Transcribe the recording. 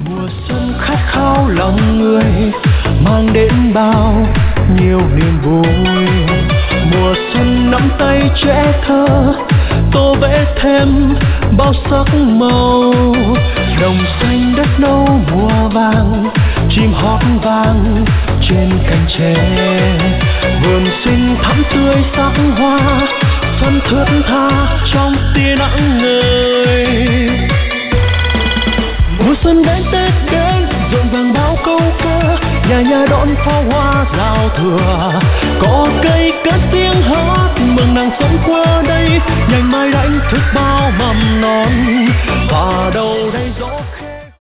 Mùa xuân khát khao lòng người, mang đến bao nhiêu niềm vui. Mùa xuân nắm tay trẻ thơ, tô vẽ thêm bao sắc màu. Đồng xanh đất nâu mùa vàng, chim hót vang trên cành tre. Vườn xinh thắm tươi sắc hoa, xuân thướt tha trong tia nắng ngời. Mùa xuân đến Tết đến, rộn vàng bao câu ca, nhà nhà đón pháo hoa giao thừa. Có cây cất tiếng hát mừng nàng xuân qua đây, ngày mai đánh thức bao mầm non. Và đâu đây gió